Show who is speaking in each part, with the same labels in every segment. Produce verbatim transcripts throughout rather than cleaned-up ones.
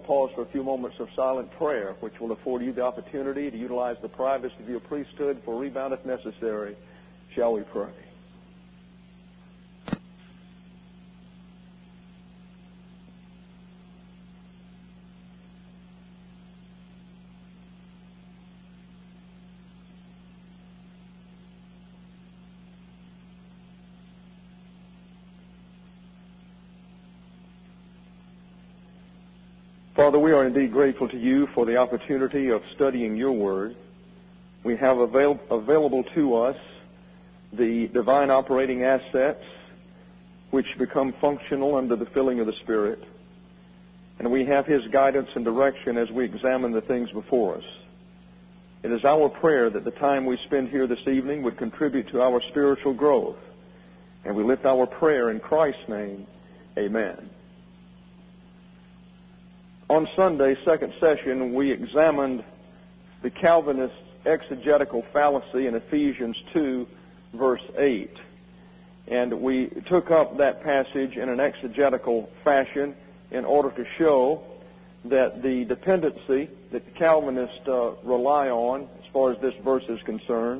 Speaker 1: pause for a few moments of silent prayer, which will afford you the opportunity to utilize the privacy of your priesthood for rebound if necessary. Shall we pray? Father, we are indeed grateful to you for the opportunity of studying your word. We have avail- available to us the divine operating assets which become functional under the filling of the Spirit. And we have his guidance and direction as we examine the things before us. It is our prayer that the time we spend here this evening would contribute to our spiritual growth. And we lift our prayer in Christ's name. Amen. On Sunday, second session, we examined the Calvinist exegetical fallacy in Ephesians two, verse eight. And we took up that passage in an exegetical fashion in order to show that the dependency that the Calvinists uh, rely on, as far as this verse is concerned,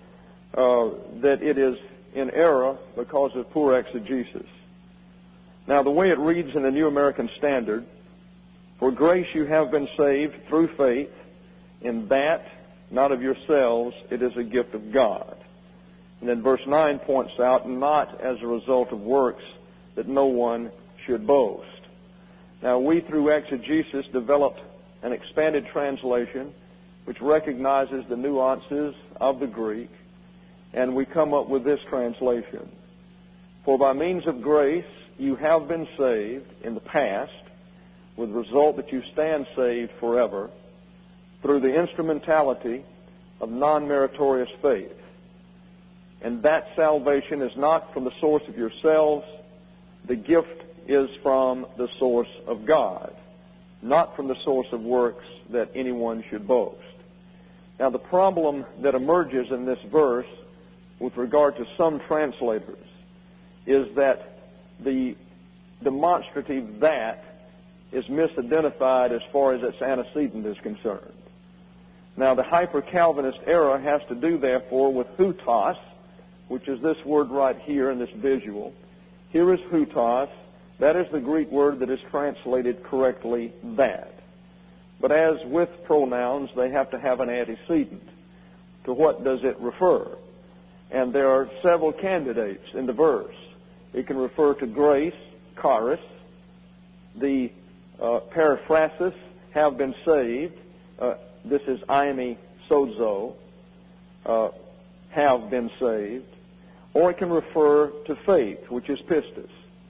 Speaker 1: uh, that it is in error because of poor exegesis. Now, the way it reads in the New American Standard, "For grace you have been saved through faith, in that, not of yourselves, it is a gift of God." And then verse nine points out, "not as a result of works, that no one should boast." Now, we, through exegesis, developed an expanded translation which recognizes the nuances of the Greek, and we come up with this translation. "For by means of grace you have been saved in the past, with the result that you stand saved forever through the instrumentality of non-meritorious faith. And that salvation is not from the source of yourselves. The gift is from the source of God, not from the source of works that anyone should boast." Now, the problem that emerges in this verse with regard to some translators is that the demonstrative "that" is misidentified as far as its antecedent is concerned. Now, the hyper-Calvinist error has to do, therefore, with hutos, which is this word right here in this visual. Here is hutos. That is the Greek word that is translated correctly "that." But as with pronouns, they have to have an antecedent. To what does it refer? And there are several candidates in the verse. It can refer to grace, charis, the Uh, periphrasis, have been saved. Uh, this is aimi sozo, uh, have been saved. Or it can refer to faith, which is pistis.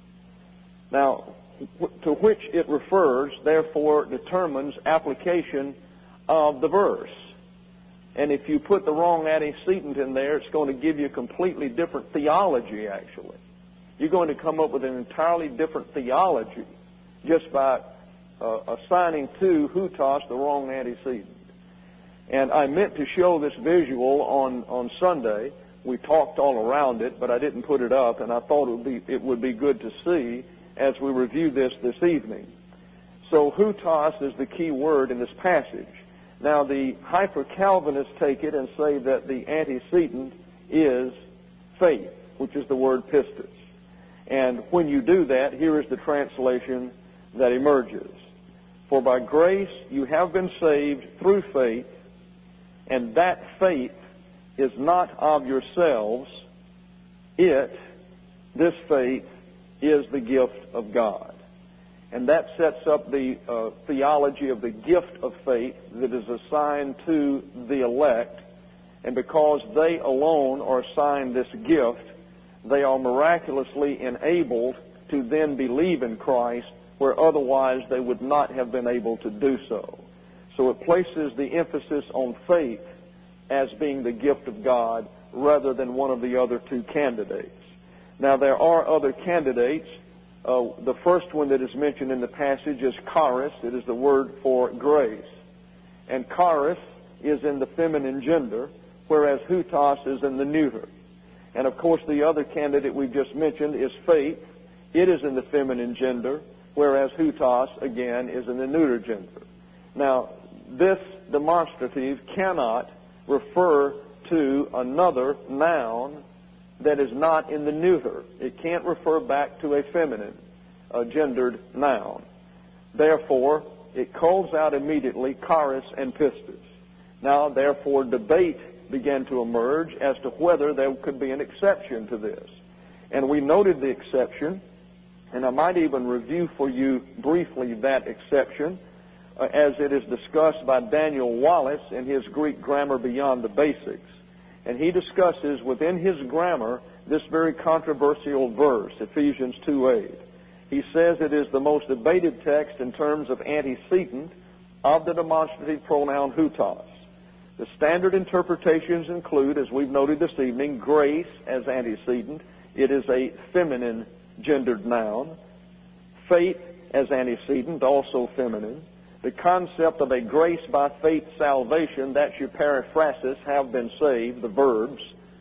Speaker 1: Now, w- to which it refers, therefore, determines application of the verse. And if you put the wrong antecedent in there, it's going to give you a completely different theology, actually. You're going to come up with an entirely different theology just by Uh, assigning to hutos the wrong antecedent. And I meant to show this visual on, on Sunday. We talked all around it, but I didn't put it up, and I thought it would be, it would be good to see as we review this this evening. So hutos is the key word in this passage. Now, the hyper-Calvinists take it and say that the antecedent is faith, which is the word pistis. And when you do that, here is the translation that emerges. "For by grace you have been saved through faith, and that faith is not of yourselves. It, this faith, is the gift of God." And that sets up the uh, theology of the gift of faith that is assigned to the elect. And because they alone are assigned this gift, they are miraculously enabled to then believe in Christ, where otherwise they would not have been able to do so. So it places the emphasis on faith as being the gift of God rather than one of the other two candidates. Now, there are other candidates. Uh, the first one that is mentioned in the passage is charis. It is the word for grace. And charis is in the feminine gender, whereas hutos is in the neuter. And, of course, the other candidate we just mentioned is faith. It is in the feminine gender. whereas hutos, again, is in the neuter gender. Now, this demonstrative cannot refer to another noun that is not in the neuter. It can't refer back to a feminine, a gendered noun. Therefore, it calls out immediately charis and pistis. Now, therefore, debate began to emerge as to whether there could be an exception to this. And we noted the exception, and I might even review for you briefly that exception, uh, as it is discussed by Daniel Wallace in his Greek Grammar Beyond the Basics. And he discusses within his grammar this very controversial verse, Ephesians two eight. He says it is the most debated text in terms of antecedent of the demonstrative pronoun hutos. The standard interpretations include, as we've noted this evening, grace as antecedent. It is a feminine gendered noun. Faith as antecedent, also feminine. The concept of a grace by faith salvation, that's your periphrasis, have been saved, the verbs.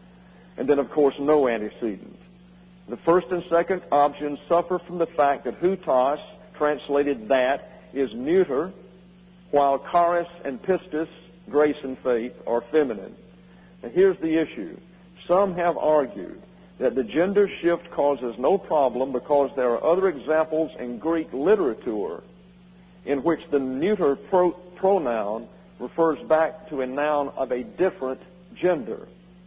Speaker 1: And then, of course, no antecedent. The first and second options suffer from the fact that hutos, translated that, is neuter, while charis and pistis, grace and faith, are feminine. Now, here's the issue. Some have argued that the gender shift causes no problem because there are other examples in Greek literature in which the neuter pro- pronoun refers back to a noun of a different gender.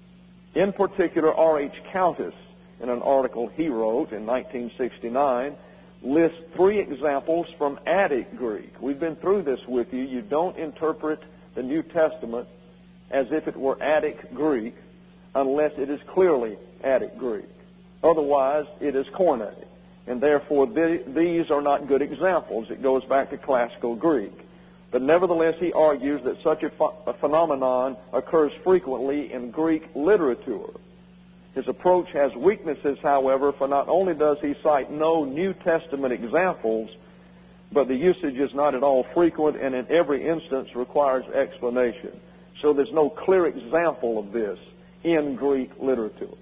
Speaker 1: In particular, R H Countess, in an article he wrote in nineteen sixty-nine, lists three examples from Attic Greek. We've been through this with you. You don't interpret the New Testament as if it were Attic Greek unless it is clearly Attic Greek. Otherwise, it is Koine. And therefore, th- these are not good examples. It goes back to classical Greek. But nevertheless, he argues that such a, ph- a phenomenon occurs frequently in Greek literature. His approach has weaknesses, however, for not only does he cite no New Testament examples, but the usage is not at all frequent and in every instance requires explanation. So there's no clear example of this in Greek literature.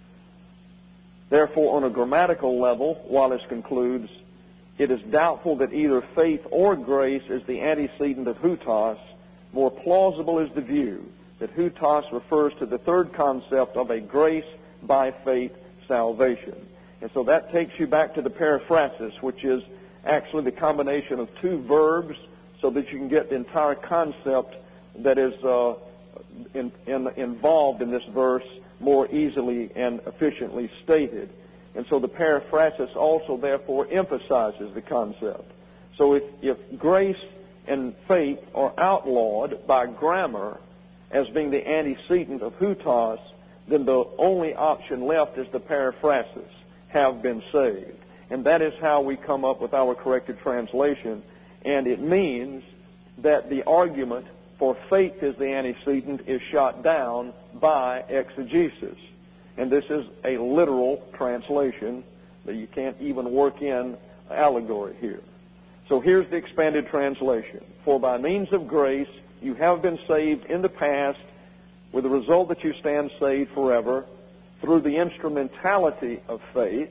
Speaker 1: Therefore, on a grammatical level, Wallace concludes, it is doubtful that either faith or grace is the antecedent of hutos. More plausible is the view that hutos refers to the third concept of a grace by faith salvation. And so that takes you back to the periphrasis, which is actually the combination of two verbs so that you can get the entire concept that is uh, in, in, involved in this verse more easily and efficiently stated. And so the periphrasis also, therefore, emphasizes the concept. So if, if grace and faith are outlawed by grammar as being the antecedent of hutos, then the only option left is the periphrasis, have been saved. And that is how we come up with our corrected translation. And it means that the argument for faith is the antecedent is shot down by exegesis. And this is a literal translation that you can't even work in allegory here. So here's the expanded translation. For by means of grace you have been saved in the past, with the result that you stand saved forever through the instrumentality of faith,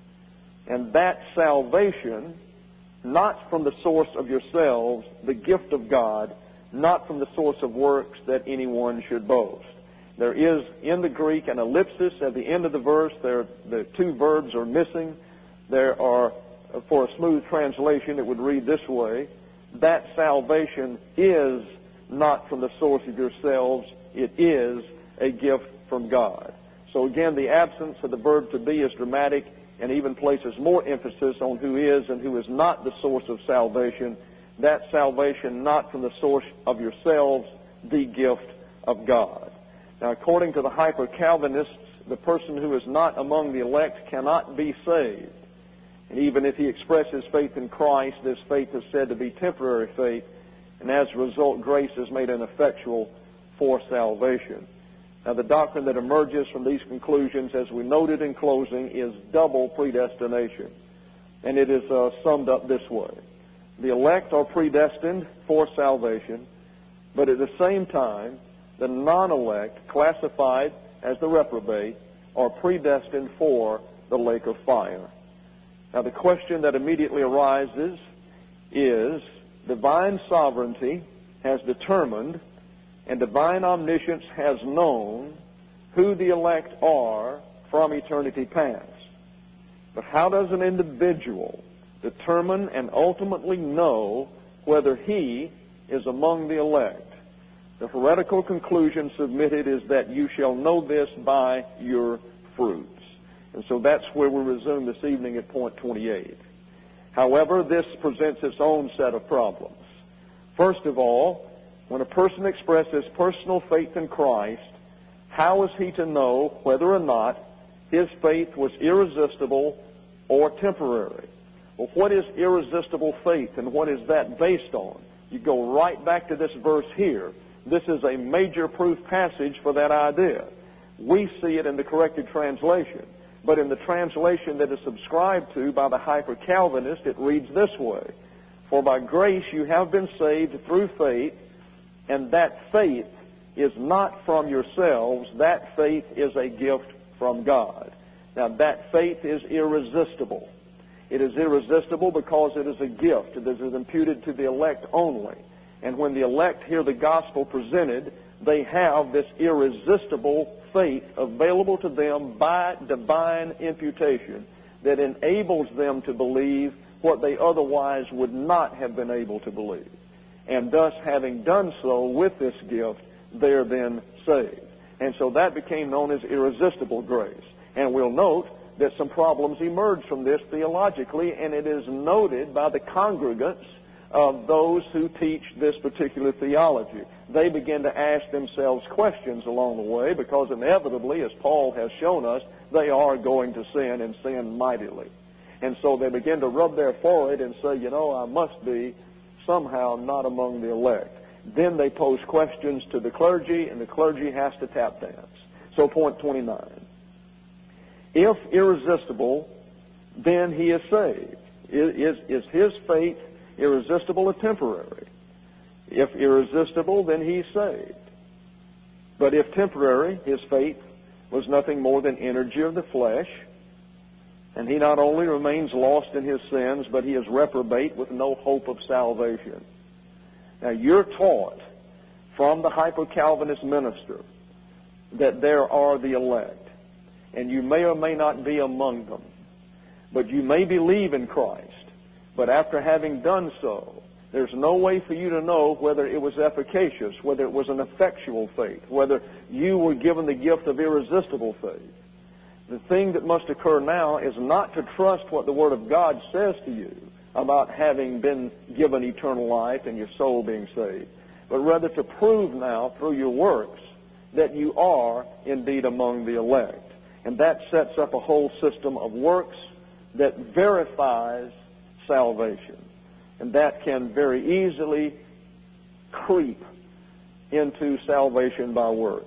Speaker 1: and that salvation not from the source of yourselves, the gift of God, not from the source of works that anyone should boast. There is in the Greek an ellipsis at the end of the verse. There, the two verbs are missing. There are, for a smooth translation, it would read this way: that salvation is not from the source of yourselves, it is a gift from God. So again, the absence of the verb to be is dramatic and even places more emphasis on who is and who is not the source of salvation. That salvation not from the source of yourselves, the gift of God. Now, according to the hyper-Calvinists, the person who is not among the elect cannot be saved. And even if he expresses faith in Christ, this faith is said to be temporary faith, and as a result, grace is made ineffectual for salvation. Now, the doctrine that emerges from these conclusions, as we noted in closing, is double predestination. And it is uh, summed up this way. The elect are predestined for salvation, but at the same time, the non-elect, classified as the reprobate, are predestined for the lake of fire. Now, the question that immediately arises is, divine sovereignty has determined and divine omniscience has known who the elect are from eternity past. But how does an individual determine and ultimately know whether he is among the elect? The heretical conclusion submitted is that you shall know this by your fruits. And so that's where we resume this evening at point twenty-eight. However, this presents its own set of problems. First of all, when a person expresses personal faith in Christ, how is he to know whether or not his faith was irresistible or temporary? Well, what is irresistible faith, and what is that based on? You go right back to this verse here. This is a major proof passage for that idea. We see it in the corrected translation, but in the translation that is subscribed to by the hyper-Calvinist, it reads this way: For by grace you have been saved through faith, and that faith is not from yourselves, that faith is a gift from God. Now, that faith is irresistible. It is irresistible because it is a gift that is imputed to the elect only. And when the elect hear the gospel presented, they have this irresistible faith available to them by divine imputation that enables them to believe what they otherwise would not have been able to believe. And thus, having done so with this gift, they are then saved. And so that became known as irresistible grace. And we'll note that some problems emerge from this theologically, and it is noted by the congregants of those who teach this particular theology. They begin to ask themselves questions along the way because inevitably, as Paul has shown us, they are going to sin and sin mightily. And so they begin to rub their forehead and say, you know, I must be somehow not among the elect. Then they pose questions to the clergy, and the clergy has to tap dance. So point twenty-nine. If irresistible, then he is saved. Is, is his faith irresistible or temporary? If irresistible, then he's saved. But if temporary, his faith was nothing more than energy of the flesh, and he not only remains lost in his sins, but he is reprobate with no hope of salvation. Now, you're taught from the hyper-Calvinist minister that there are the elect, and you may or may not be among them, but you may believe in Christ. But after having done so, there's no way for you to know whether it was efficacious, whether it was an effectual faith, whether you were given the gift of irresistible faith. The thing that must occur now is not to trust what the Word of God says to you about having been given eternal life and your soul being saved, but rather to prove now through your works that you are indeed among the elect. And that sets up a whole system of works that verifies salvation. And that can very easily creep into salvation by works.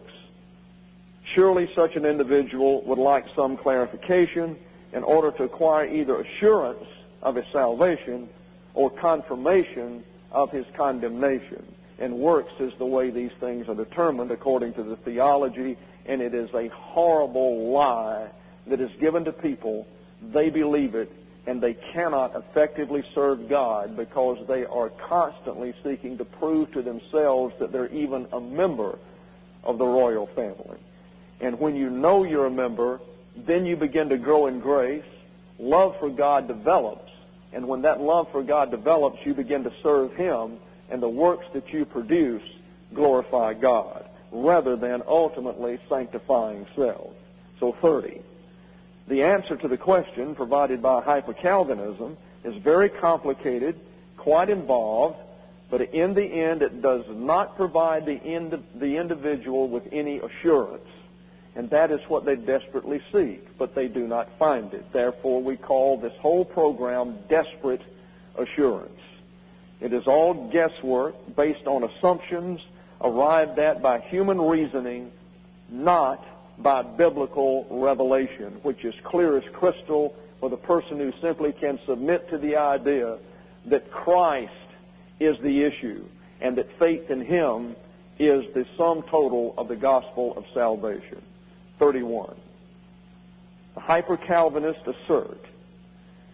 Speaker 1: Surely such an individual would like some clarification in order to acquire either assurance of his salvation or confirmation of his condemnation. And works is the way these things are determined according to the theology, and it is a horrible lie that is given to people. They believe it, and they cannot effectively serve God because they are constantly seeking to prove to themselves that they're even a member of the royal family. And when you know you're a member, then you begin to grow in grace. Love for God develops, and when that love for God develops, you begin to serve Him, and the works that you produce glorify God, rather than ultimately sanctifying self. So thirty. The answer to the question provided by hyper-Calvinism is very complicated, quite involved, but in the end it does not provide the, ind- the individual with any assurance. And that is what they desperately seek, but they do not find it. Therefore, we call this whole program desperate assurance. It is all guesswork based on assumptions arrived at by human reasoning, not by biblical revelation, which is clear as crystal for the person who simply can submit to the idea that Christ is the issue and that faith in Him is the sum total of the gospel of salvation. thirty-one. The hyper-Calvinists assert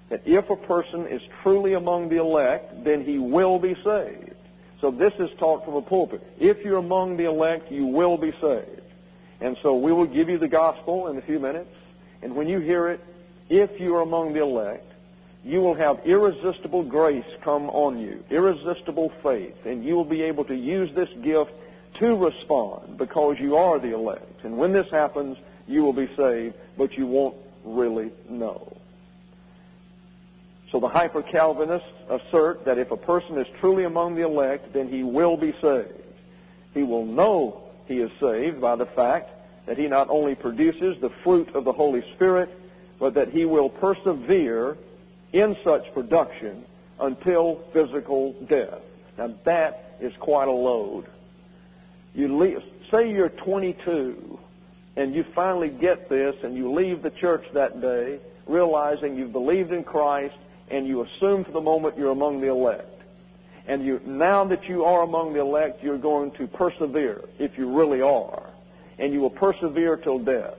Speaker 1: that if a person is truly among the elect, then he will be saved. So this is taught from a pulpit. If you're among the elect, you will be saved. And so we will give you the gospel in a few minutes. And when you hear it, if you are among the elect, you will have irresistible grace come on you, irresistible faith, and you will be able to use this gift to respond because you are the elect. And when this happens, you will be saved, but you won't really know. So the hyper-Calvinists assert that if a person is truly among the elect, then he will be saved. He will know he is saved by the fact that he not only produces the fruit of the Holy Spirit, but that he will persevere in such production until physical death. Now that is quite a load. You leave, say you're twenty-two and you finally get this and you leave the church that day realizing you've believed in Christ and you assume for the moment you're among the elect. And you, now that you are among the elect, you're going to persevere, if you really are. And you will persevere till death.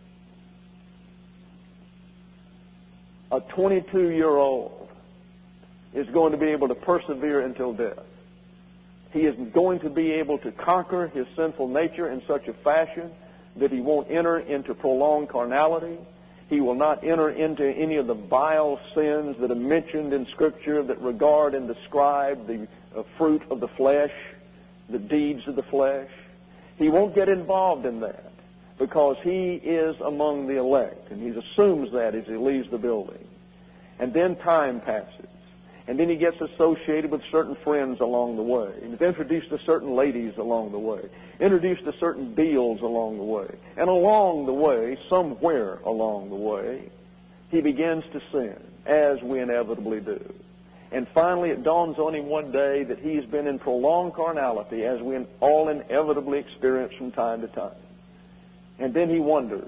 Speaker 1: A twenty-two-year-old is going to be able to persevere until death. He is going to be able to conquer his sinful nature in such a fashion that he won't enter into prolonged carnality. He will not enter into any of the vile sins that are mentioned in Scripture that regard and describe the uh, fruit of the flesh, the deeds of the flesh. He won't get involved in that because he is among the elect, and he assumes that as he leaves the building. And then time passes, and then he gets associated with certain friends along the way. He's introduced to certain ladies along the way, introduced to certain deals along the way. And along the way, somewhere along the way, he begins to sin, as we inevitably do. And finally, it dawns on him one day that he's been in prolonged carnality, as we all inevitably experience from time to time. And then he wonders,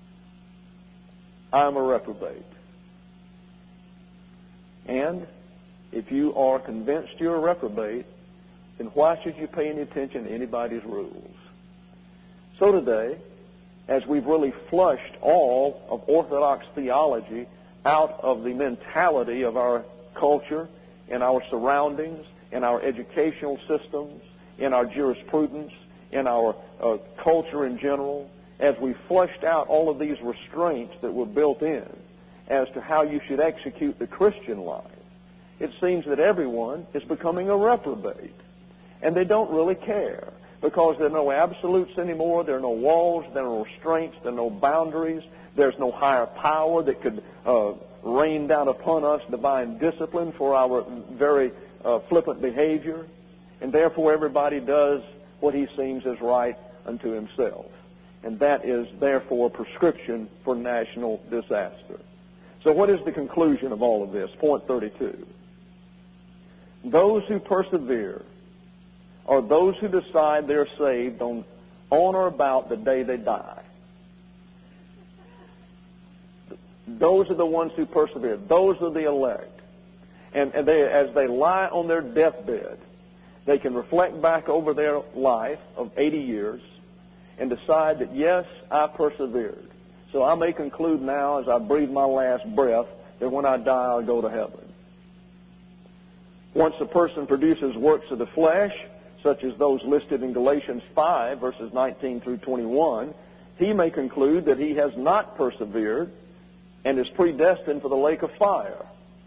Speaker 1: I'm a reprobate. And if you are convinced you're a reprobate, then why should you pay any attention to anybody's rules? So today, as we've really flushed all of Orthodox theology out of the mentality of our culture, in our surroundings, in our educational systems, in our jurisprudence, in our uh, culture in general, as we flushed out all of these restraints that were built in as to how you should execute the Christian life, it seems that everyone is becoming a reprobate. And they don't really care because there are no absolutes anymore. There are no walls. There are no restraints. There are no boundaries. There's no higher power that could uh, rain down upon us divine discipline for our very uh, flippant behavior. And therefore everybody does what he seems is right unto himself. And that is therefore a prescription for national disaster. So what is the conclusion of all of this? Point thirty-two. Those who persevere are those who decide they're saved on, on or about the day they die. Those are the ones who persevere. Those are the elect. And, and they, as they lie on their deathbed, they can reflect back over their life of eighty years and decide that, yes, I persevered. So I may conclude now as I breathe my last breath that when I die I'll go to heaven. Once a person produces works of the flesh, such as those listed in Galatians five, verses nineteen through twenty-one, he may conclude that he has not persevered and is predestined for the lake of fire.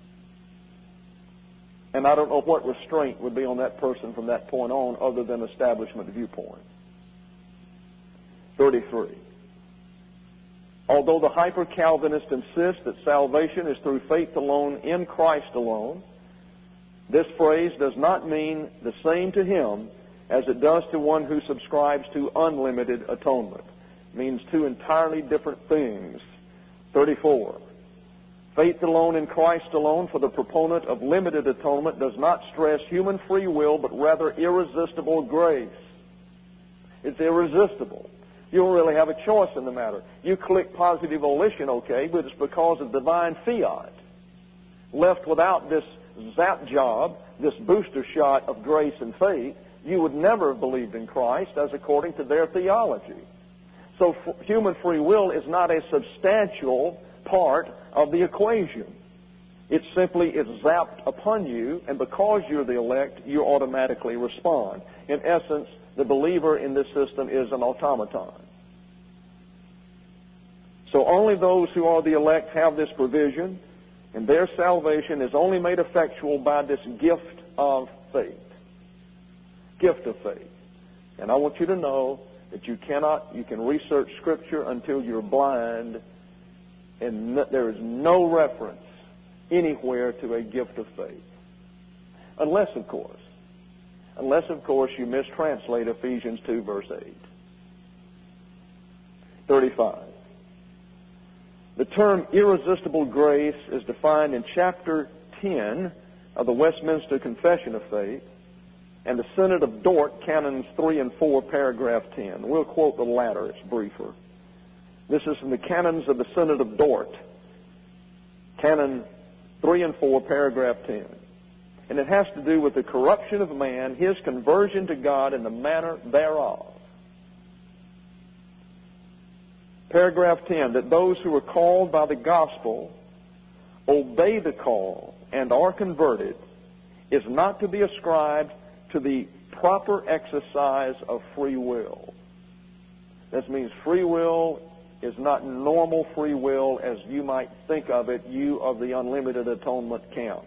Speaker 1: And I don't know what restraint would be on that person from that point on other than establishment viewpoint. thirty-three. Although the hyper-Calvinist insists that salvation is through faith alone in Christ alone, this phrase does not mean the same to him as it does to one who subscribes to unlimited atonement. It means two entirely different things. thirty-four. Faith alone in Christ alone for the proponent of limited atonement does not stress human free will, but rather irresistible grace. It's irresistible. You don't really have a choice in the matter. You click positive volition, okay, but it's because of divine fiat. Left without this zap job, this booster shot of grace and faith, you would never have believed in Christ as according to their theology. So f- human free will is not a substantial part of the equation. It simply is zapped upon you, and because you're the elect, you automatically respond. In essence, the believer in this system is an automaton. So only those who are the elect have this provision, and their salvation is only made effectual by this gift of faith. Gift of faith. And I want you to know that you cannot, you can research Scripture until you're blind, and no, there is no reference anywhere to a gift of faith. Unless, of course, unless, of course, you mistranslate Ephesians two, verse eight. thirty-five. The term irresistible grace is defined in chapter ten of the Westminster Confession of Faith and the Synod of Dort, Canons three and four, paragraph ten. We'll quote the latter. It's briefer. This is from the Canons of the Synod of Dort, Canon three and four, paragraph ten. And it has to do with the corruption of man, his conversion to God, and the manner thereof. Paragraph ten, that those who are called by the gospel obey the call and are converted is not to be ascribed to the proper exercise of free will. This means free will is not normal free will as you might think of it, you of the unlimited atonement camp.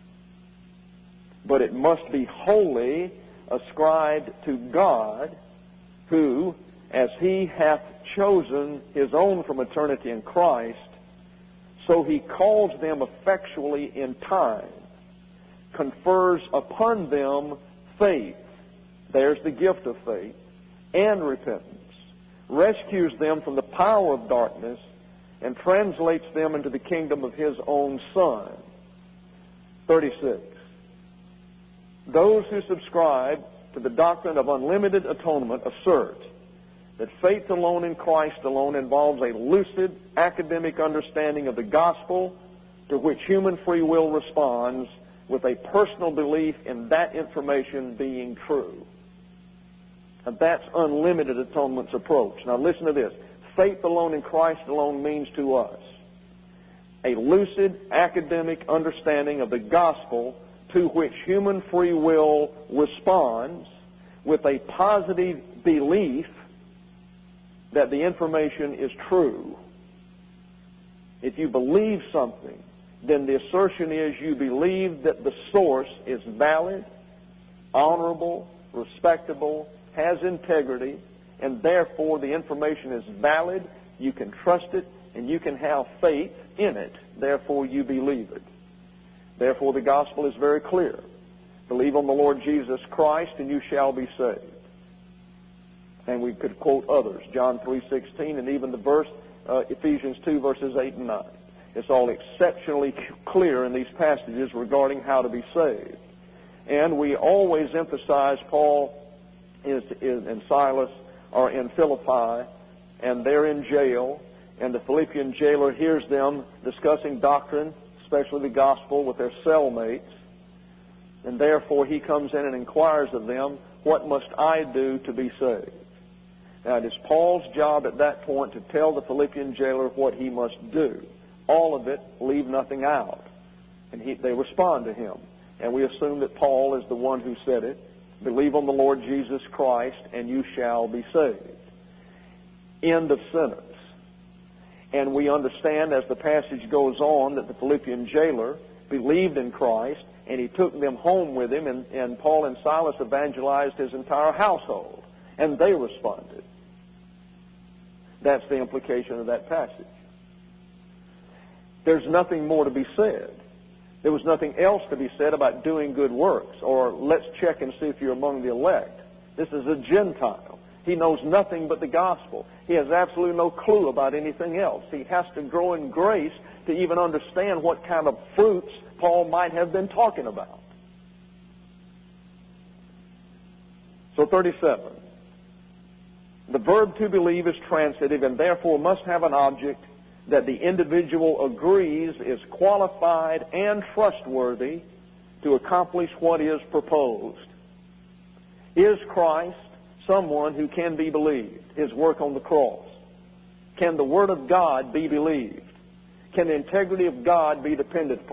Speaker 1: But it must be wholly ascribed to God, who, as He hath chosen His own from eternity in Christ, so He calls them effectually in time, confers upon them faith, there's the gift of faith, and repentance, rescues them from the power of darkness, and translates them into the kingdom of His own Son. thirty-six. Those who subscribe to the doctrine of unlimited atonement assert that faith alone in Christ alone involves a lucid academic understanding of the gospel to which human free will responds with a personal belief in that information being true. And that's unlimited atonement's approach. Now listen to this. Faith alone in Christ alone means to us a lucid academic understanding of the gospel to which human free will responds with a positive belief that the information is true. If you believe something, then the assertion is you believe that the source is valid, honorable, respectable, has integrity, and therefore the information is valid, you can trust it, and you can have faith in it. Therefore you believe it. Therefore the gospel is very clear. Believe on the Lord Jesus Christ and you shall be saved. And we could quote others, John three sixteen, and even the verse, uh, Ephesians two, verses eight and nine. It's all exceptionally clear in these passages regarding how to be saved. And we always emphasize Paul is, is, and Silas are in Philippi, and they're in jail, and the Philippian jailer hears them discussing doctrine, especially the gospel, with their cellmates, and therefore he comes in and inquires of them, what must I do to be saved? Now, it is Paul's job at that point to tell the Philippian jailer what he must do. All of it, leave nothing out. And he, they respond to him. And we assume that Paul is the one who said it. Believe on the Lord Jesus Christ, and you shall be saved. End of sentence. And we understand as the passage goes on that the Philippian jailer believed in Christ, and he took them home with him, and, and Paul and Silas evangelized his entire household. And they responded. That's the implication of that passage. There's nothing more to be said. There was nothing else to be said about doing good works, or let's check and see if you're among the elect. This is a Gentile. He knows nothing but the gospel. He has absolutely no clue about anything else. He has to grow in grace to even understand what kind of fruits Paul might have been talking about. So thirty-seven. The verb to believe is transitive and therefore must have an object that the individual agrees is qualified and trustworthy to accomplish what is proposed. Is Christ someone who can be believed? His work on the cross. Can the Word of God be believed? Can the integrity of God be depended upon?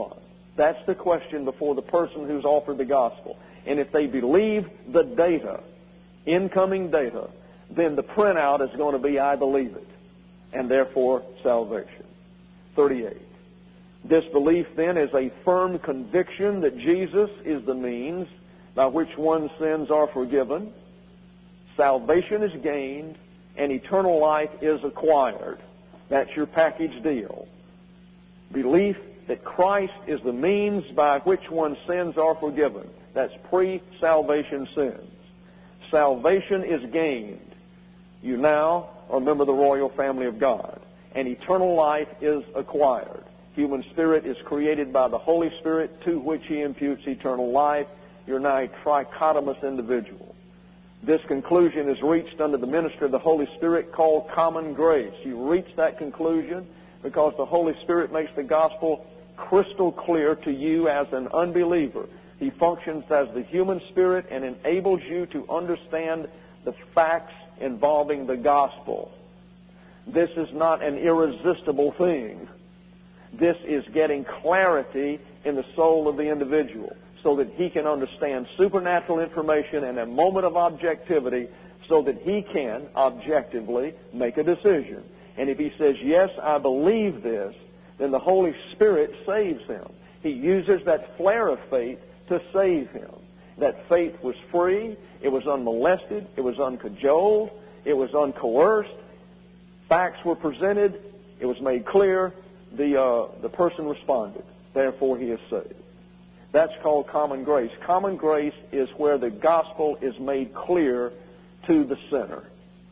Speaker 1: That's the question before the person who's offered the gospel. And if they believe the data, incoming data, then the printout is going to be, I believe it, and therefore salvation. thirty-eight. This belief then is a firm conviction that Jesus is the means by which one's sins are forgiven, salvation is gained, and eternal life is acquired. That's your package deal. Belief that Christ is the means by which one's sins are forgiven. That's pre-salvation sins. Salvation is gained. You now are a member of the royal family of God. And eternal life is acquired. Human spirit is created by the Holy Spirit, to which He imputes eternal life. You're now a trichotomous individual. This conclusion is reached under the ministry of the Holy Spirit, called common grace. You reach that conclusion because the Holy Spirit makes the gospel crystal clear to you as an unbeliever. He functions as the human spirit and enables you to understand the facts involving the gospel. This is not an irresistible thing. This is getting clarity in the soul of the individual so that he can understand supernatural information in a moment of objectivity so that he can objectively make a decision. And if he says, yes, I believe this, then the Holy Spirit saves him. He uses that flare of faith to save him. That faith was free, it was unmolested, it was uncajoled, it was uncoerced. Facts were presented, it was made clear, the uh, the person responded. Therefore, he is saved. That's called common grace. Common grace is where the gospel is made clear to the sinner.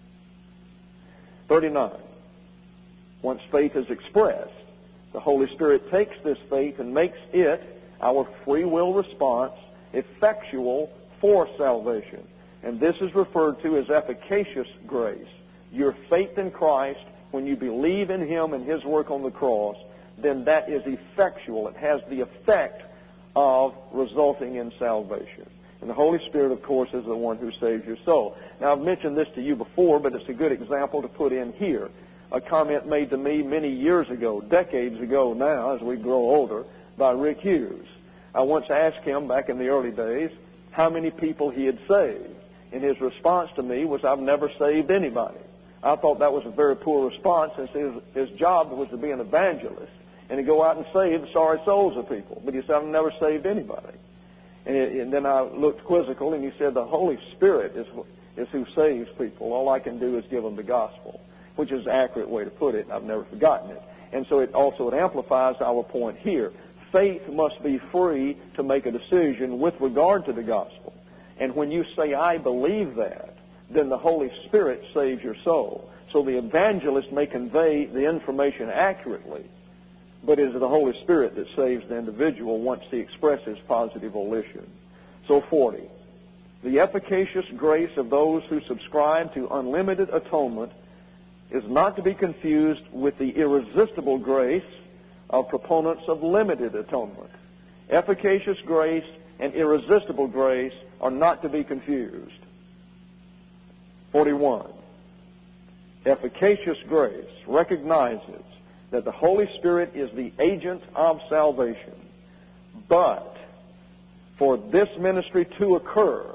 Speaker 1: thirty-nine. Once faith is expressed, the Holy Spirit takes this faith and makes it, our free will response, effectual for salvation. And this is referred to as efficacious grace. Your faith in Christ, when you believe in Him and His work on the cross, then that is effectual. It has the effect of resulting in salvation. And the Holy Spirit, of course, is the one who saves your soul. Now, I've mentioned this to you before, but it's a good example to put in here. A comment made to me many years ago, decades ago now, as we grow older, by Rick Hughes. I once asked him, back in the early days, how many people he had saved. And his response to me was, I've never saved anybody. I thought that was a very poor response, since his, his job was to be an evangelist and to go out and save the sorry souls of people. But he said, I've never saved anybody. And, it, and then I looked quizzical, and he said, the Holy Spirit is, is who saves people. All I can do is give them the gospel, which is an accurate way to put it. I've never forgotten it. And so it also it amplifies our point here. Faith must be free to make a decision with regard to the gospel. And when you say, I believe that, then the Holy Spirit saves your soul. So the evangelist may convey the information accurately, but it is the Holy Spirit that saves the individual once he expresses positive volition. So forty. The efficacious grace of those who subscribe to unlimited atonement is not to be confused with the irresistible grace of proponents of limited atonement. Efficacious grace and irresistible grace are not to be confused. forty-one. Efficacious grace recognizes that the Holy Spirit is the agent of salvation. But for this ministry to occur,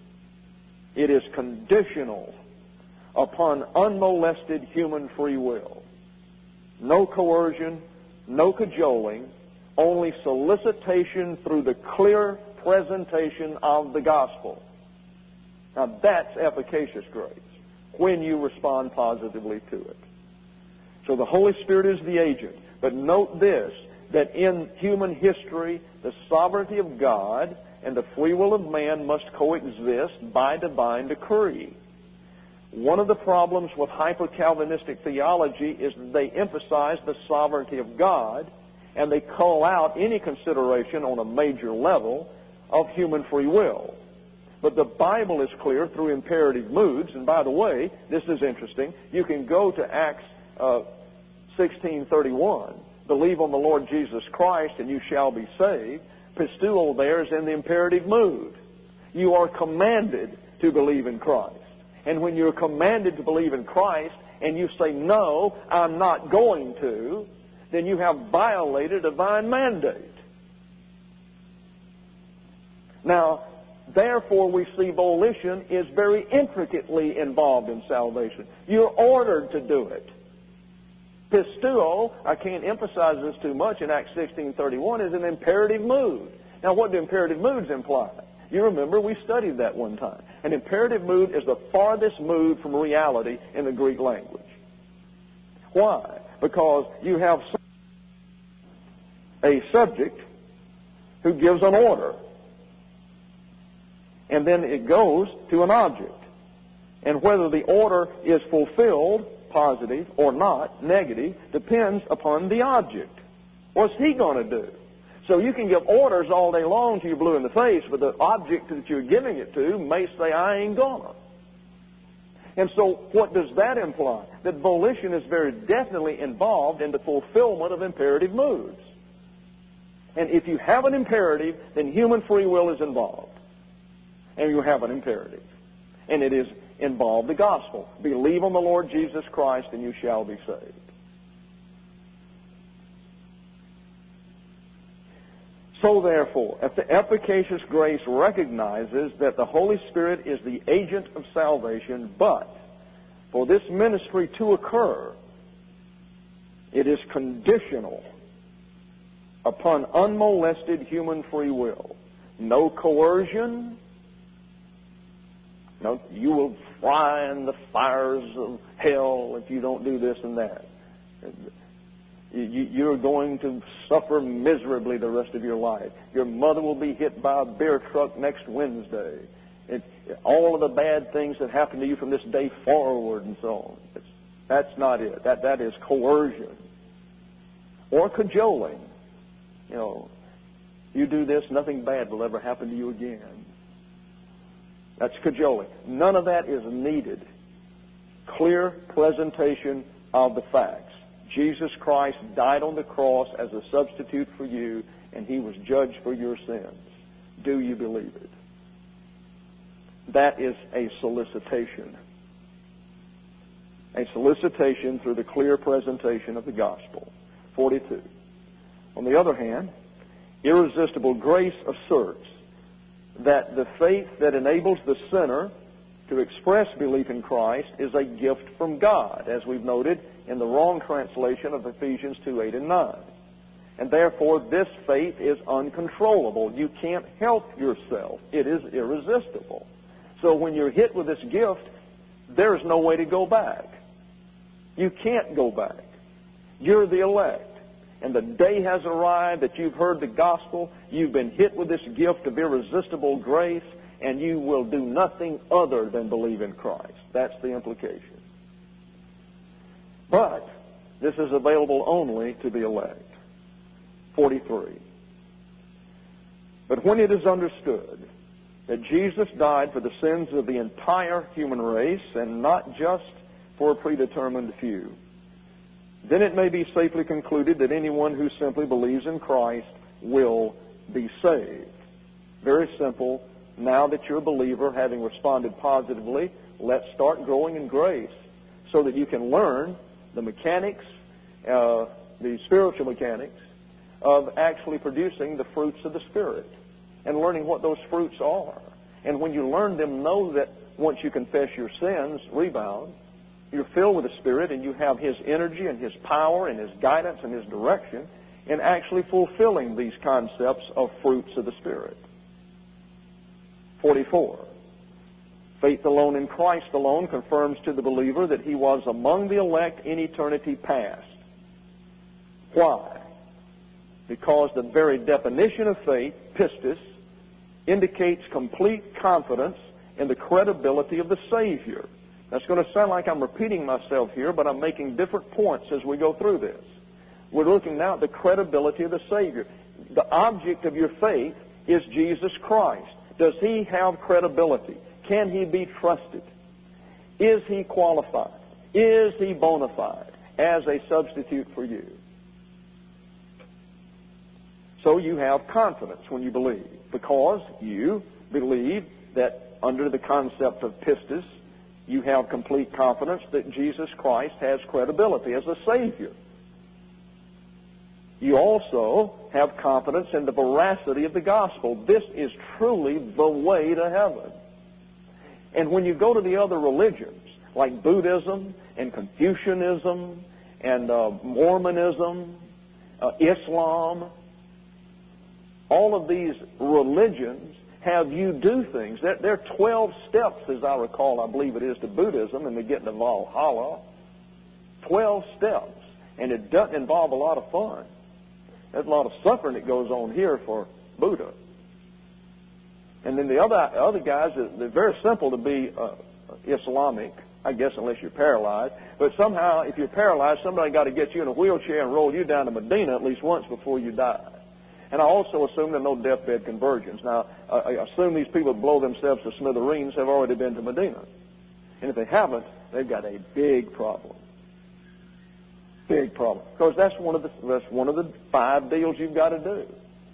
Speaker 1: it is conditional upon unmolested human free will. No coercion, no cajoling, only solicitation through the clear presentation of the gospel. Now that's efficacious grace, when you respond positively to it. So the Holy Spirit is the agent. But note this, that in human history, the sovereignty of God and the free will of man must coexist by divine decree. One of the problems with hyper-Calvinistic theology is that they emphasize the sovereignty of God, and they call out any consideration on a major level of human free will. But the Bible is clear through imperative moods, and by the way, this is interesting. You can go to Acts uh, sixteen thirty-one, believe on the Lord Jesus Christ and you shall be saved. Pistuo there is in the imperative mood. You are commanded to believe in Christ. And when you're commanded to believe in Christ and you say, no, I'm not going to, then you have violated a divine mandate. Now, therefore, we see volition is very intricately involved in salvation. You're ordered to do it. Pistuo, I can't emphasize this too much in Acts sixteen thirty-one, is an imperative mood. Now, what do imperative moods imply? You remember, we studied that one time. An imperative mood is the farthest mood from reality in the Greek language. Why? Because you have a subject who gives an order, and then it goes to an object. And whether the order is fulfilled, positive, or not, negative, depends upon the object. What's he going to do? So you can give orders all day long till you're blue in the face, but the object that you're giving it to may say, I ain't gonna. And so what does that imply? That volition is very definitely involved in the fulfillment of imperative moods. And if you have an imperative, then human free will is involved. And you have an imperative. And it is involved the gospel. Believe on the Lord Jesus Christ and you shall be saved. So therefore, if the efficacious grace recognizes that the Holy Spirit is the agent of salvation, but for this ministry to occur, it is conditional upon unmolested human free will. No coercion. No, you will fry in the fires of hell if you don't do this and that. You're going to suffer miserably the rest of your life. Your mother will be hit by a bear truck next Wednesday. It, all of the bad things that happen to you from this day forward and so on. It's, that's not it. That, that is coercion. Or cajoling. You know, you do this, nothing bad will ever happen to you again. That's cajoling. None of that is needed. Clear presentation of the facts. Jesus Christ died on the cross as a substitute for you, and he was judged for your sins. Do you believe it? That is a solicitation. A solicitation through the clear presentation of the gospel. forty-two. On the other hand, irresistible grace asserts that the faith that enables the sinner to express belief in Christ is a gift from God, as we've noted in the wrong translation of Ephesians two, eight, and nine. And therefore, this faith is uncontrollable. You can't help yourself. It is irresistible. So when you're hit with this gift, there's no way to go back. You can't go back. You're the elect. And the day has arrived that you've heard the gospel, you've been hit with this gift of irresistible grace, and you will do nothing other than believe in Christ. That's the implication. But this is available only to the elect. forty-three. But when it is understood that Jesus died for the sins of the entire human race and not just for a predetermined few, then it may be safely concluded that anyone who simply believes in Christ will be saved. Very simple. Now that you're a believer, having responded positively, let's start growing in grace so that you can learn the mechanics, uh, the spiritual mechanics of actually producing the fruits of the Spirit and learning what those fruits are. And when you learn them, know that once you confess your sins, rebound, you're filled with the Spirit and you have His energy and His power and His guidance and His direction in actually fulfilling these concepts of fruits of the Spirit. forty-four. Faith alone in Christ alone confirms to the believer that he was among the elect in eternity past. Why? Because the very definition of faith, pistis, indicates complete confidence in the credibility of the Savior. That's going to sound like I'm repeating myself here, but I'm making different points as we go through this. We're looking now at the credibility of the Savior. The object of your faith is Jesus Christ. Does He have credibility? Can He be trusted? Is He qualified? Is He bona fide as a substitute for you? So you have confidence when you believe, because you believe that under the concept of pistis, you have complete confidence that Jesus Christ has credibility as a Savior. You also have confidence in the veracity of the gospel. This is truly the way to heaven. And when you go to the other religions, like Buddhism and Confucianism and uh, Mormonism, uh, Islam, all of these religions have you do things. There, there are twelve steps, as I recall, I believe it is, to Buddhism, and they get into Valhalla. Twelve steps. And it doesn't involve a lot of fun. There's a lot of suffering that goes on here for Buddha. And then the other other guys, they're very simple to be uh, Islamic, I guess, unless you're paralyzed. But somehow, if you're paralyzed, somebody got to get you in a wheelchair and roll you down to Medina at least once before you die. And I also assume there are no deathbed conversions. Now, I assume these people that blow themselves to smithereens have already been to Medina. And if they haven't, they've got a big problem. Big problem. Because that's one of the that's one of the five deals you've got to do.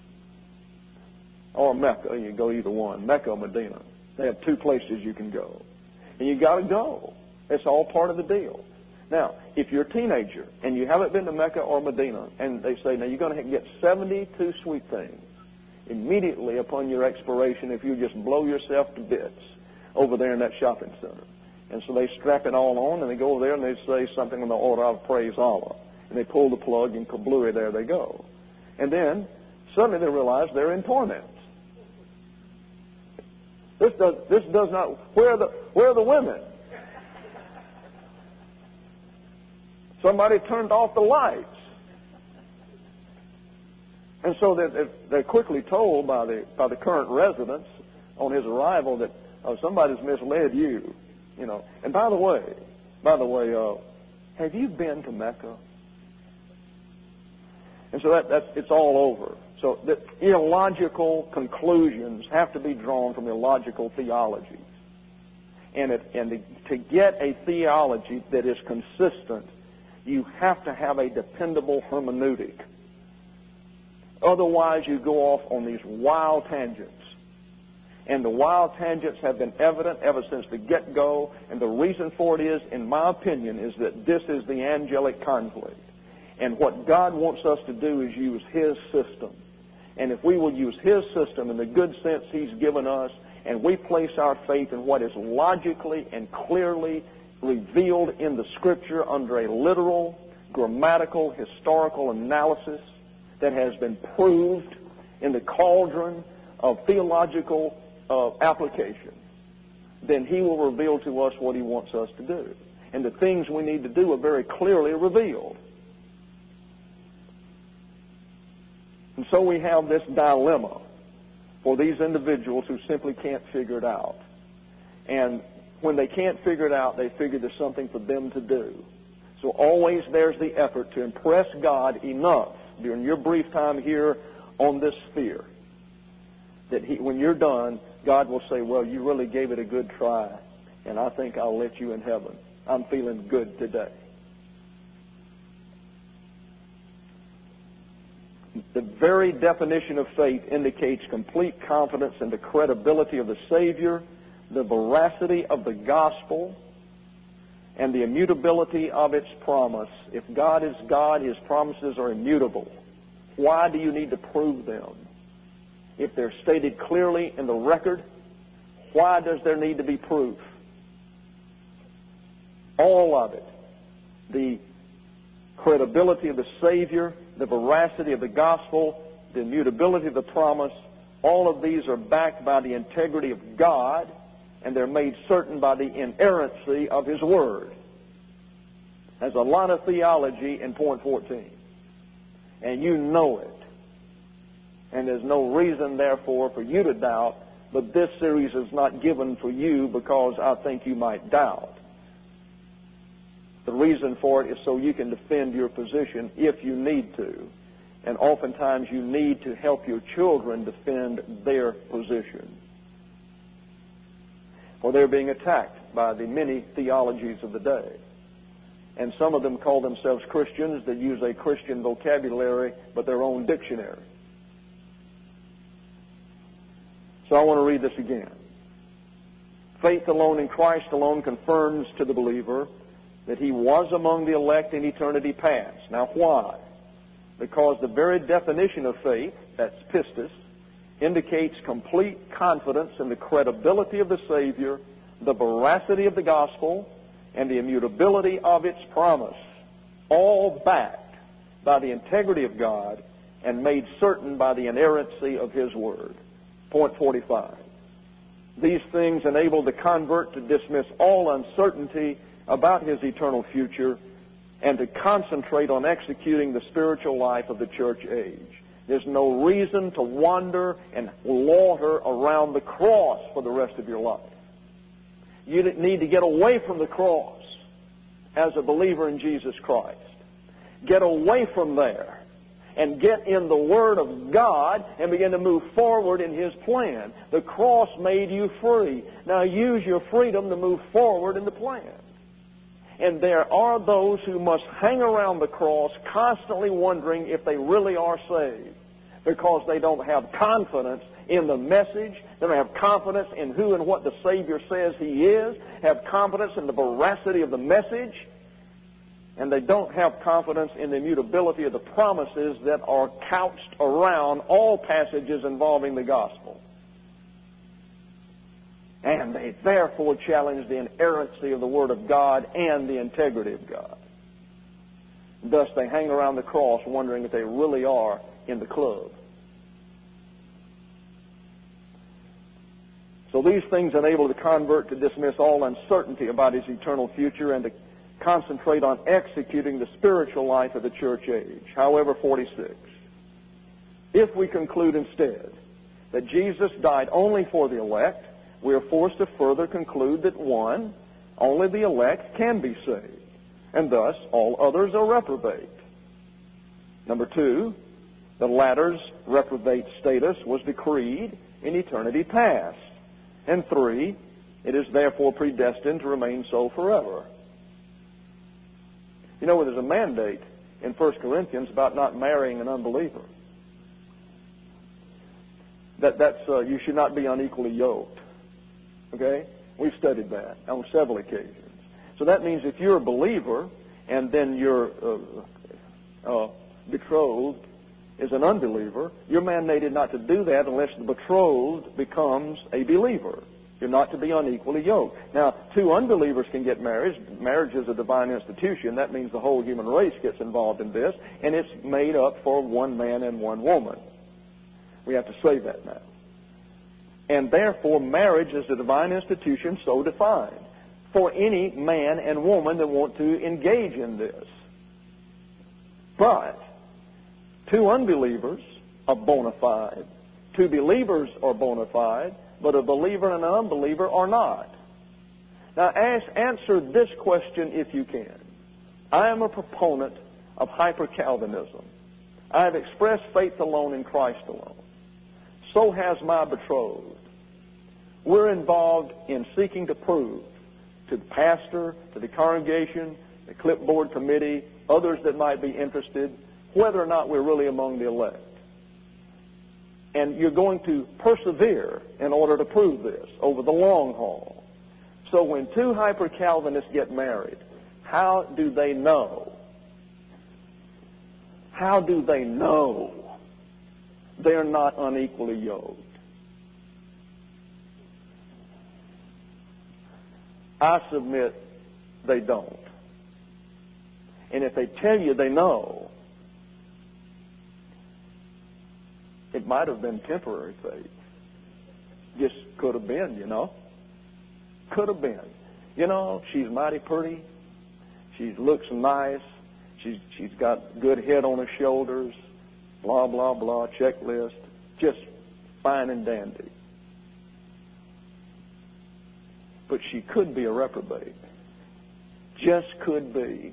Speaker 1: Or Mecca, you go either one. Mecca or Medina. They have two places you can go. And you got to go. It's all part of the deal. Now, if you're a teenager and you haven't been to Mecca or Medina, and they say, now you're going to get seventy-two sweet things immediately upon your expiration if you just blow yourself to bits over there in that shopping center. And so they strap it all on, and they go over there and they say something in the order of praise Allah. And they pull the plug, and kablooey, there they go. And then suddenly they realize they're in torment. This does this does not. Where are the where are the women? Somebody turned off the lights. And so they're, they're quickly told by the by the current residents on his arrival that uh, somebody's misled you, you know. And by the way, by the way, uh, have you been to Mecca? And so that that's it's all over. So the illogical conclusions have to be drawn from illogical theology, and it, and to, to get a theology that is consistent, you have to have a dependable hermeneutic. Otherwise, you go off on these wild tangents. And the wild tangents have been evident ever since the get-go. And the reason for it is, in my opinion, is that this is the angelic conflict. And what God wants us to do is use His system. And if we will use His system in the good sense He's given us, and we place our faith in what is logically and clearly revealed in the Scripture under a literal, grammatical, historical analysis that has been proved in the cauldron of theological uh, application, then He will reveal to us what He wants us to do. And the things we need to do are very clearly revealed. And so we have this dilemma for these individuals who simply can't figure it out. And when they can't figure it out, they figure there's something for them to do. So always there's the effort to impress God enough during your brief time here on this sphere that he, when you're done, God will say, well, you really gave it a good try, and I think I'll let you in heaven. I'm feeling good today. The very definition of faith indicates complete confidence in the credibility of the Savior, the veracity of the gospel, and the immutability of its promise. If God is God, His promises are immutable. Why do you need to prove them? If they're stated clearly in the record, why does there need to be proof? All of it. The credibility of the Savior, the veracity of the gospel, the immutability of the promise, all of these are backed by the integrity of God, and they're made certain by the inerrancy of His Word. There's a lot of theology in point fourteen, and you know it. And there's no reason, therefore, for you to doubt, but this series is not given for you because I think you might doubt. The reason for it is so you can defend your position if you need to. And oftentimes you need to help your children defend their position. For they're being attacked by the many theologies of the day. And some of them call themselves Christians that use a Christian vocabulary but their own dictionary. So I want to read this again. Faith alone in Christ alone confirms to the believer that he was among the elect in eternity past. Now why? because the very definition of faith, that's pistis, indicates complete confidence in the credibility of the Savior, the veracity of the gospel, and the immutability of its promise, all backed by the integrity of God and made certain by the inerrancy of His Word. Point forty-five. These things enable the convert to dismiss all uncertainty about his eternal future and to concentrate on executing the spiritual life of the church age. There's no reason to wander and loiter around the cross for the rest of your life. You need to get away from the cross as a believer in Jesus Christ. Get away from there and get in the Word of God and begin to move forward in His plan. The cross made you free. Now use your freedom to move forward in the plan. And there are those who must hang around the cross constantly wondering if they really are saved, because they don't have confidence in the message, they don't have confidence in who and what the Savior says He is, have confidence in the veracity of the message, and they don't have confidence in the immutability of the promises that are couched around all passages involving the gospel. And they therefore challenge the inerrancy of the Word of God and the integrity of God. Thus they hang around the cross wondering if they really are in the club. So these things enable the convert to dismiss all uncertainty about his eternal future and to concentrate on executing the spiritual life of the church age. However, forty-six. If we conclude instead that Jesus died only for the elect, we are forced to further conclude that, one, only the elect can be saved, and thus all others are reprobate. Number two, the latter's reprobate status was decreed in eternity past. And three, it is therefore predestined to remain so forever. You know, there's a mandate in First Corinthians about not marrying an unbeliever. That that's uh, you should not be unequally yoked. Okay? We've studied that on several occasions. So that means if you're a believer and then your uh, uh, betrothed is an unbeliever, you're mandated not to do that unless the betrothed becomes a believer. You're not to be unequally yoked. Now, two unbelievers can get married. Marriage is a divine institution. That means the whole human race gets involved in this, and it's made up for one man and one woman. We have to say that now. And therefore, marriage is a divine institution so defined for any man and woman that want to engage in this. But two unbelievers are bona fide. Two believers are bona fide, but a believer and an unbeliever are not. Now, ask, answer this question if you can. I am a proponent of hyper-Calvinism. I have expressed faith alone in Christ alone. So has my betrothed. We're involved in seeking to prove to the pastor, to the congregation, the clipboard committee, others that might be interested, whether or not we're really among the elect. And you're going to persevere in order to prove this over the long haul. So when two hyper-Calvinists get married, how do they know? How do they know they're not unequally yoked? I submit they don't. And if they tell you they know, it might have been temporary faith. Just could have been, you know. Could have been. You know, she's mighty pretty. She looks nice. She's she's got good head on her shoulders. Blah, blah, blah, checklist. Just fine and dandy. But she could be a reprobate. Just could be.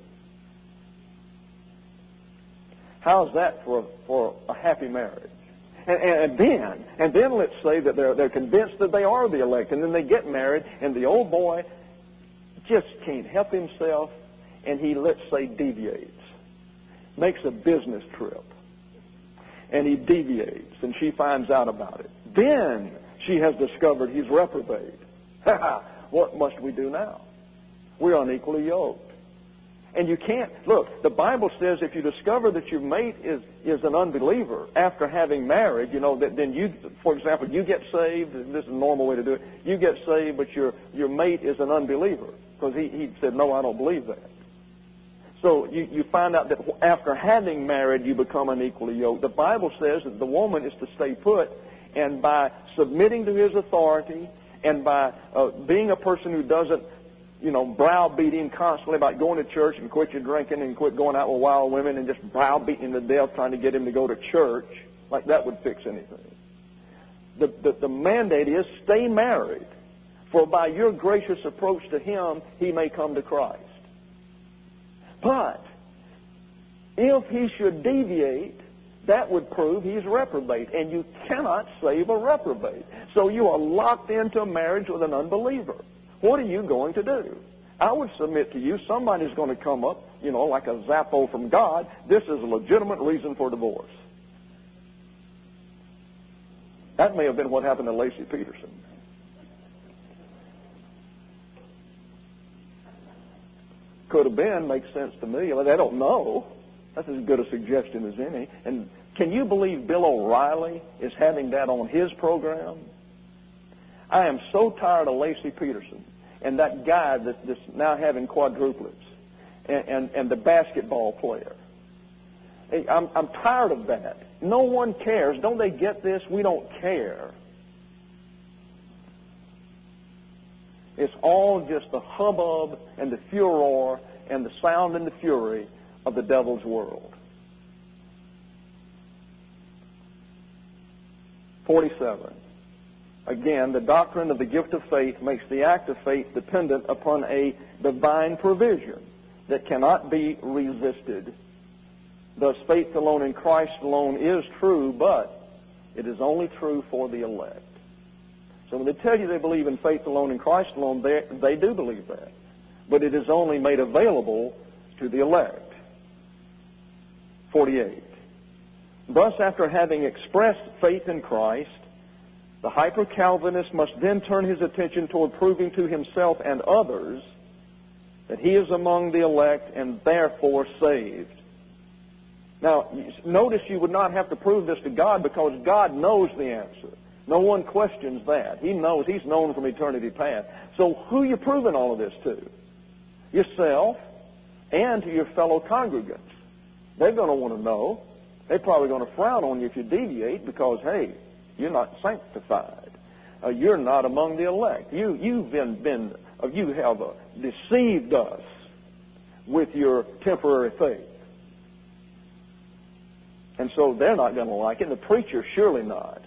Speaker 1: How's that for, for a happy marriage? And, and then, and then let's say that they're, they're convinced that they are the elect, and then they get married, and the old boy just can't help himself, and he, let's say, deviates, makes a business trip, and he deviates, and she finds out about it. Then she has discovered he's reprobate. What must we do now? We're unequally yoked. And you can't, look, the Bible says if you discover that your mate is, is an unbeliever after having married, you know, that then you, for example, you get saved, and this is a normal way to do it, you get saved, but your, your mate is an unbeliever. Because he, he said, no, I don't believe that. So you, you find out that after having married, you become unequally yoked. The Bible says that the woman is to stay put, and by submitting to his authority, and by uh, being a person who doesn't, you know, browbeat him constantly about going to church and quit your drinking and quit going out with wild women and just browbeating him to death trying to get him to go to church, like that would fix anything. The, the, the mandate is stay married, for by your gracious approach to him, he may come to Christ. But if he should deviate, that would prove he's reprobate, and you cannot save a reprobate. So you are locked into a marriage with an unbeliever. What are you going to do? I would submit to you, somebody's going to come up, you know, like a Zappo from God. This is a legitimate reason for divorce. That may have been what happened to Lacey Peterson. Could have been, makes sense to me. They don't know. That's as good a suggestion as any. And can you believe Bill O'Reilly is having that on his program? I am so tired of Lacey Peterson and that guy that, that's now having quadruplets and, and, and the basketball player. I'm, I'm tired of that. No one cares. Don't they get this? We don't care. It's all just the hubbub and the furor and the sound and the fury of the devil's world. forty-seven. Again, the doctrine of the gift of faith makes the act of faith dependent upon a divine provision that cannot be resisted. Thus, faith alone in Christ alone is true, but it is only true for the elect. So when they tell you they believe in faith alone in Christ alone, they, they do believe that. But it is only made available to the elect. forty-eight. Thus, after having expressed faith in Christ, the hyper-Calvinist must then turn his attention toward proving to himself and others that he is among the elect and therefore saved. Now, notice you would not have to prove this to God because God knows the answer. No one questions that. He knows. He's known from eternity past. So who are you proving all of this to? Yourself and to your fellow congregants. They're going to want to know. They're probably going to frown on you if you deviate because, hey, you're not sanctified. Uh, you're not among the elect. You, you've been, been uh, you have uh, deceived us with your temporary faith. And so they're not going to like it. And the preacher, surely not.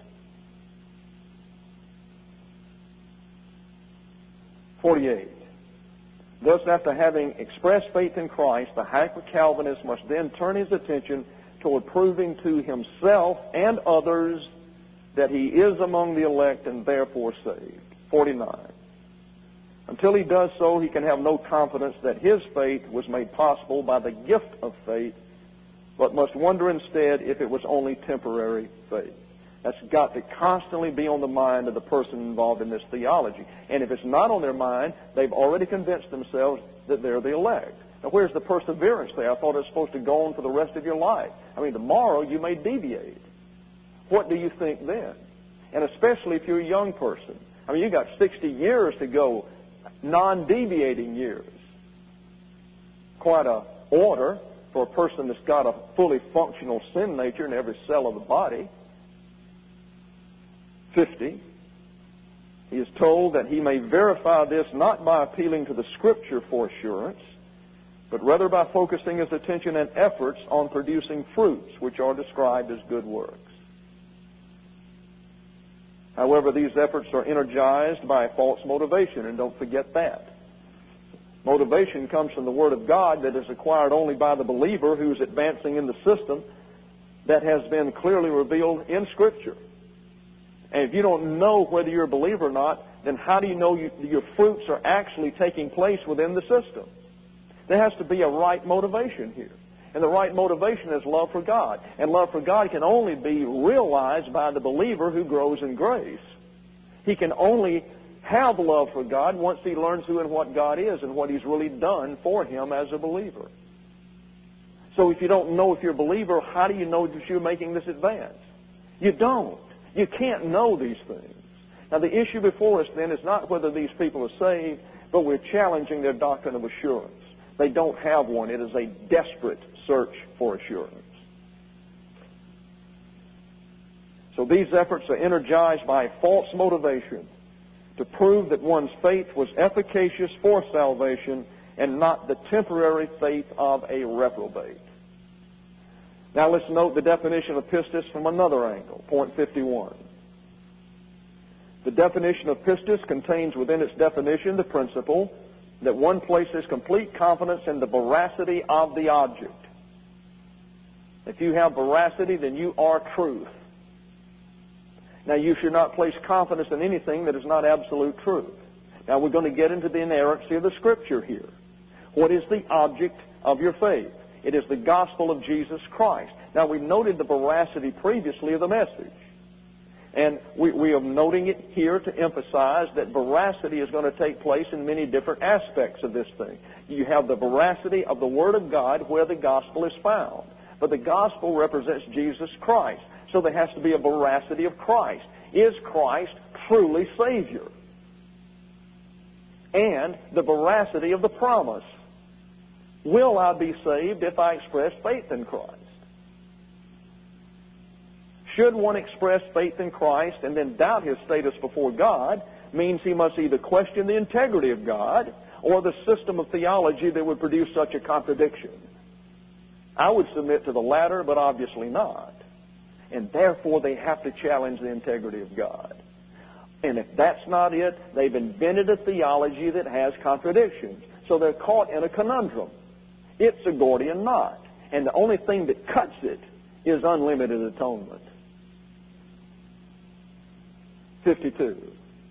Speaker 1: forty-eight. Thus, after having expressed faith in Christ, the hyper-Calvinist must then turn his attention toward proving to himself and others that he is among the elect and therefore saved. forty-nine. Until he does so, he can have no confidence that his faith was made possible by the gift of faith, but must wonder instead if it was only temporary faith. That's got to constantly be on the mind of the person involved in this theology. And if it's not on their mind, they've already convinced themselves that they're the elect. Now, where's the perseverance there? I thought it was supposed to go on for the rest of your life. I mean, tomorrow you may deviate. What do you think then? And especially if you're a young person. I mean, you've got sixty years to go, non-deviating years. Quite a order for a person that's got a fully functional sin nature in every cell of the body. fifty. He is told that he may verify this not by appealing to the Scripture for assurance, but rather by focusing his attention and efforts on producing fruits, which are described as good works. However, these efforts are energized by a false motivation, and don't forget that. Motivation comes from the Word of God that is acquired only by the believer who is advancing in the system that has been clearly revealed in Scripture. And if you don't know whether you're a believer or not, then how do you know you, your fruits are actually taking place within the system? There has to be a right motivation here. And the right motivation is love for God. And love for God can only be realized by the believer who grows in grace. He can only have love for God once he learns who and what God is and what he's really done for him as a believer. So if you don't know if you're a believer, how do you know that you're making this advance? You don't. You can't know these things. Now the issue before us then is not whether these people are saved, but we're challenging their doctrine of assurance. They don't have one. It is a desperate search for assurance. So these efforts are energized by a false motivation to prove that one's faith was efficacious for salvation and not the temporary faith of a reprobate. Now let's note the definition of pistis from another angle, point fifty-one. The definition of pistis contains within its definition the principle that one places complete confidence in the veracity of the object. If you have veracity, then you are truth. Now, you should not place confidence in anything that is not absolute truth. Now, we're going to get into the inerrancy of the Scripture here. What is the object of your faith? It is the gospel of Jesus Christ. Now, we've noted the veracity previously of the message. And we, we are noting it here to emphasize that veracity is going to take place in many different aspects of this thing. You have the veracity of the Word of God where the gospel is found. But the gospel represents Jesus Christ. So there has to be a veracity of Christ. Is Christ truly Savior? And the veracity of the promise. Will I be saved if I express faith in Christ? Should one express faith in Christ and then doubt his status before God, means he must either question the integrity of God or the system of theology that would produce such a contradiction. I would submit to the latter, but obviously not. And therefore they have to challenge the integrity of God. And if that's not it, they've invented a theology that has contradictions. So they're caught in a conundrum. It's a Gordian knot. And the only thing that cuts it is unlimited atonement. fifty-two.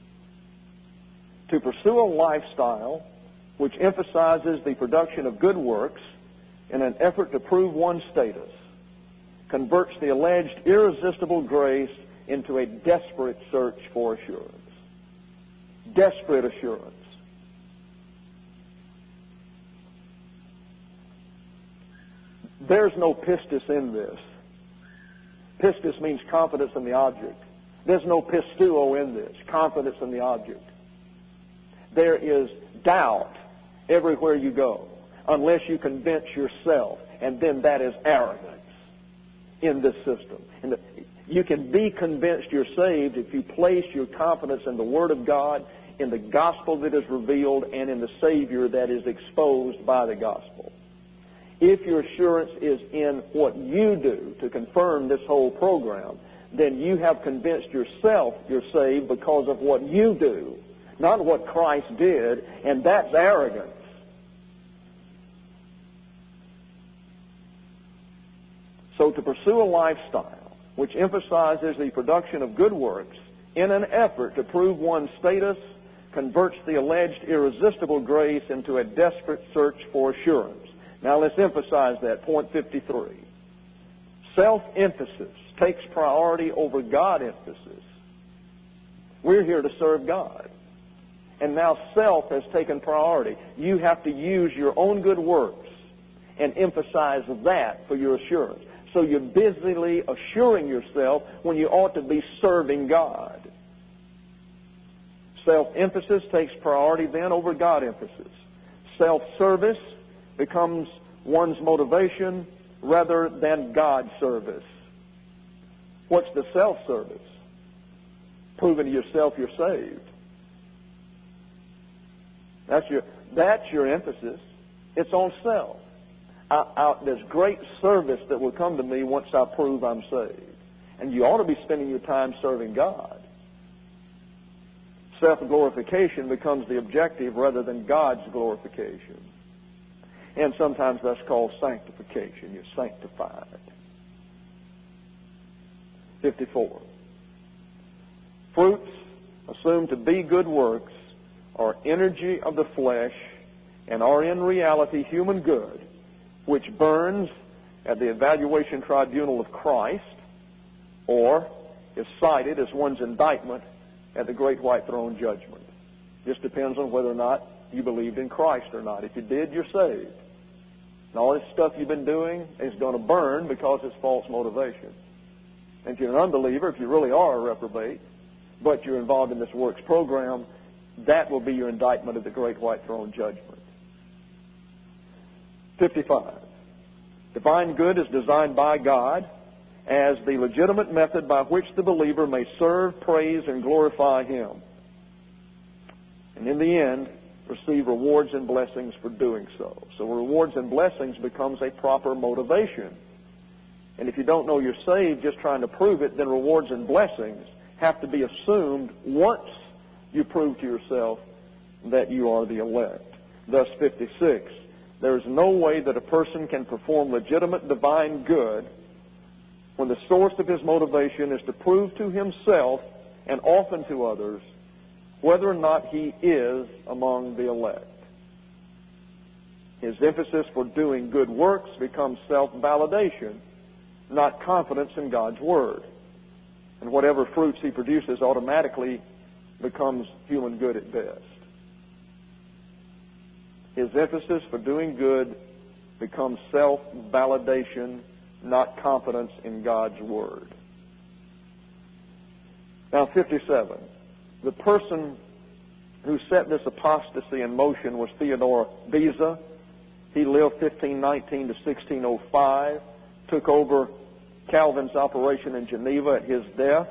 Speaker 1: To pursue a lifestyle which emphasizes the production of good works in an effort to prove one's status converts the alleged irresistible grace into a desperate search for assurance. Desperate assurance. There's no pistis in this. Pistis means confidence in the object. There's no pistuo in this, confidence in the object. There is doubt everywhere you go, unless you convince yourself, and then that is arrogance in this system. And the, you can be convinced you're saved if you place your confidence in the Word of God, in the gospel that is revealed, and in the Savior that is exposed by the gospel. If your assurance is in what you do to confirm this whole program, then you have convinced yourself you're saved because of what you do, not what Christ did, and that's arrogance. So to pursue a lifestyle which emphasizes the production of good works in an effort to prove one's status converts the alleged irresistible grace into a desperate search for assurance. Now let's emphasize that, point fifty-three. Self-emphasis takes priority over God-emphasis. We're here to serve God. And now self has taken priority. You have to use your own good works and emphasize that for your assurance. So you're busily assuring yourself when you ought to be serving God. Self-emphasis takes priority then over God-emphasis. Self-service becomes one's motivation rather than God service. What's the self-service? Proving to yourself you're saved. That's your, that's your emphasis. It's on self. I, I, there's great service that will come to me once I prove I'm saved. And you ought to be spending your time serving God. Self-glorification becomes the objective rather than God's glorification. And sometimes that's called sanctification. You're sanctified. fifty-four. Fruits assumed to be good works are energy of the flesh and are in reality human good, which burns at the evaluation tribunal of Christ or is cited as one's indictment at the great white throne judgment. Just depends on whether or not you believed in Christ or not. If you did, you're saved. And all this stuff you've been doing is going to burn because it's false motivation. And if you're an unbeliever, if you really are a reprobate, but you're involved in this works program, that will be your indictment of the great white throne judgment. fifty-five. Divine good is designed by God as the legitimate method by which the believer may serve, praise, and glorify Him. And in the end, receive rewards and blessings for doing so. So rewards and blessings becomes a proper motivation. And if you don't know you're saved just trying to prove it, then rewards and blessings have to be assumed once you prove to yourself that you are the elect. Thus, fifty-six, there is no way that a person can perform legitimate divine good when the source of his motivation is to prove to himself and often to others whether or not he is among the elect. His emphasis for doing good works becomes self-validation, not confidence in God's Word. And whatever fruits he produces automatically becomes human good at best. His emphasis for doing good becomes self-validation, not confidence in God's Word. Now, fifty-seven. The person who set this apostasy in motion was Theodore Beza. He lived fifteen nineteen to sixteen oh five, took over Calvin's operation in Geneva at his death.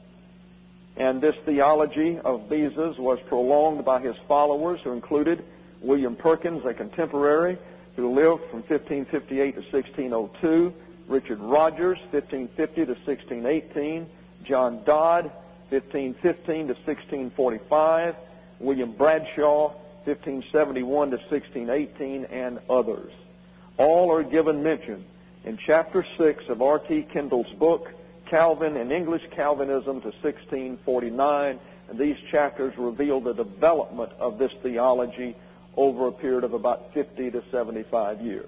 Speaker 1: And this theology of Beza's was prolonged by his followers, who included William Perkins, a contemporary, who lived from fifteen fifty-eight to sixteen oh two, Richard Rogers, fifteen fifty to sixteen eighteen, John Dodd, fifteen fifteen to sixteen forty-five, William Bradshaw, fifteen seventy-one to sixteen eighteen, and others. All are given mention in chapter six of R T Kendall's book, Calvin and English Calvinism to sixteen forty-nine, and these chapters reveal the development of this theology over a period of about fifty to seventy-five years.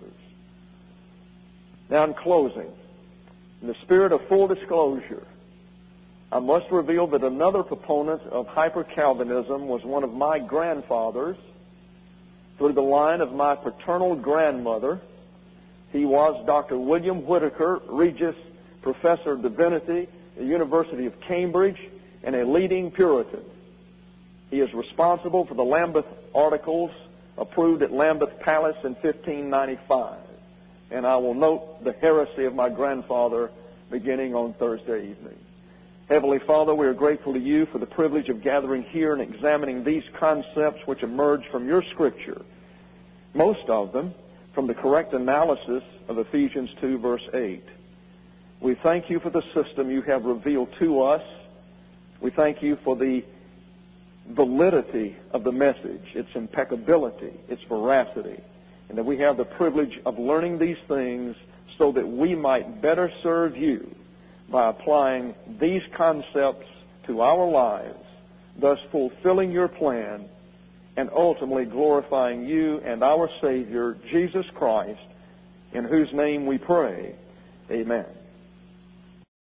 Speaker 1: Now, in closing, in the spirit of full disclosure, I must reveal that another proponent of hyper-Calvinism was one of my grandfathers through the line of my paternal grandmother. He was Doctor William Whitaker, Regius Professor of Divinity at the University of Cambridge and a leading Puritan. He is responsible for the Lambeth Articles approved at Lambeth Palace in fifteen ninety-five. And I will note the heresy of my grandfather beginning on Thursday evening. Heavenly Father, we are grateful to you for the privilege of gathering here and examining these concepts which emerge from your Scripture, most of them from the correct analysis of Ephesians two, verse eight. We thank you for the system you have revealed to us. We thank you for the validity of the message, its impeccability, its veracity, and that we have the privilege of learning these things so that we might better serve you by applying these concepts to our lives, thus fulfilling your plan and ultimately glorifying you and our Savior, Jesus Christ, in whose name we pray. Amen.